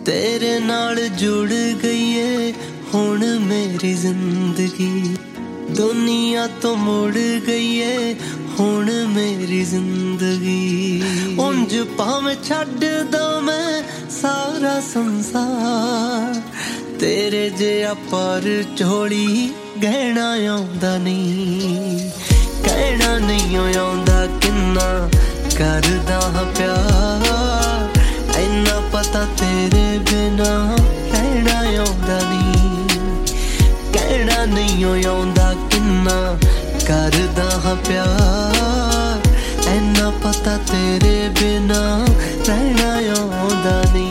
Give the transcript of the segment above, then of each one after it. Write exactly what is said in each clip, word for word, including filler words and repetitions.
तेरे नाल जुड़ गई है हुण मेरी जिंदगी, दुनिया तो मुड़ गई है हुण मेरी जिंदगी। उंज भावें छड्ड दा मैं सारा संसार, तेरे जिहा पर झोली गहना आउंदा नहीं, कहना नहीं आउंदा किन्ना करदा हां प्यार, इन्ना पता तेरे बिना रहना आउंदा नहीं, कहना नहीं आउंदा किन्ना करदा हां प्यार, इन्ना पता तेरे बिना रहना आउंदा नहीं।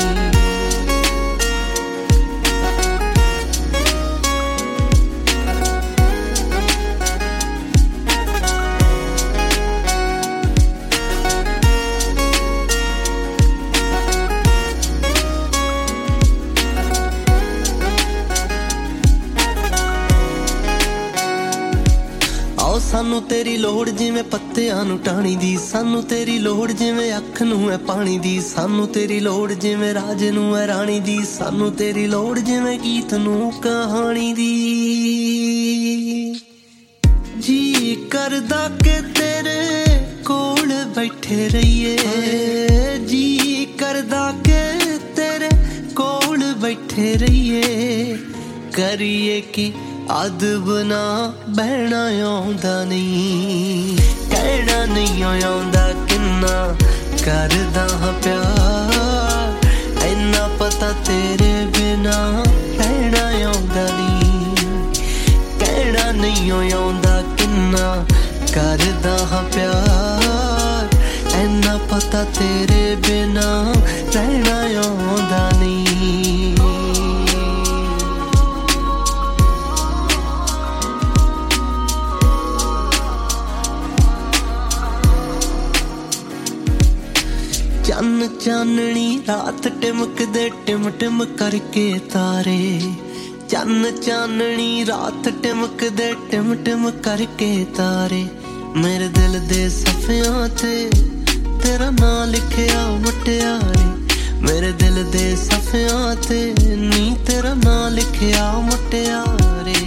सानू तेरी लोड़ जिवें पत्तियां नू टाणी दी, सानू तेरी लोड़ जिवें अख नू है पानी दी, सानू तेरी लोड़ जिवें राज नू है राणी दी, सानू तेरी लोड़ जिवें गीत नू कहानी दी। जी करदा के तेरे कोल बैठे रहिए, जी करदा के तेरे कोल बैठे रहिए, करिए कि अदब ना बहना आउंदा नहीं, कहना नहीं आउंदा किन्ना करदा हां प्यार, इन्ना पता तेरे बिना रहना आउंदा नहीं, कहना नहीं आउंदा किन्ना करदा हां प्यार, इन्ना पता तेरे बिना रहना आउंदा नहीं। चन्न चाननी रात टिमकदे टिम टिम करके तारे, चन्न चाननी रात टिमकदे टिम टिम करके तारे, मेरे दिल दे सफियां ते तेरा नां लिखिया मुटियारे, मेरे दिल दे सफियां ते नी तेरा नां लिखिया मुटियारे,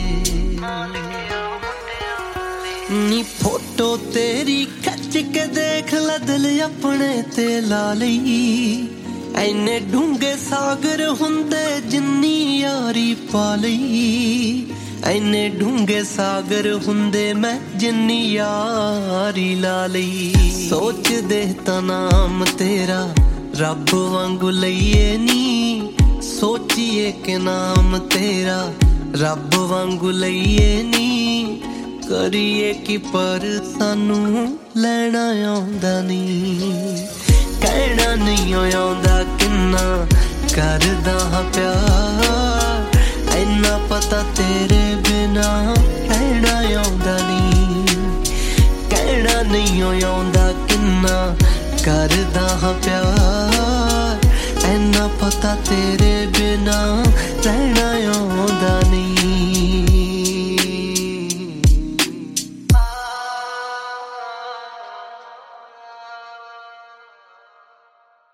नी फोटो तेरी खच के देख ला दिल अपने ते ला लई, ऐने ढूंगे सागर हुंदे जिन्नी यारी पा लई, ऐने ढूंगे सागर हुंदे मैं जिन्नी यारी ला लई। सोच दे ता नाम तेरा रब वांगू लईए नी, सोचिए के नाम तेरा रब वांगू लईए नी, करिए कि पर सानू लैना आउंदा नहीं, कहना नहीं आउंदा किन्ना करदा हां प्यार, इन्ना पता तेरे बिना रहना आउंदा नहीं, कहना नहीं आउंदा किन्ना करदा हां प्यार, इन्ना पता तेरे बिना रहना आउंदा।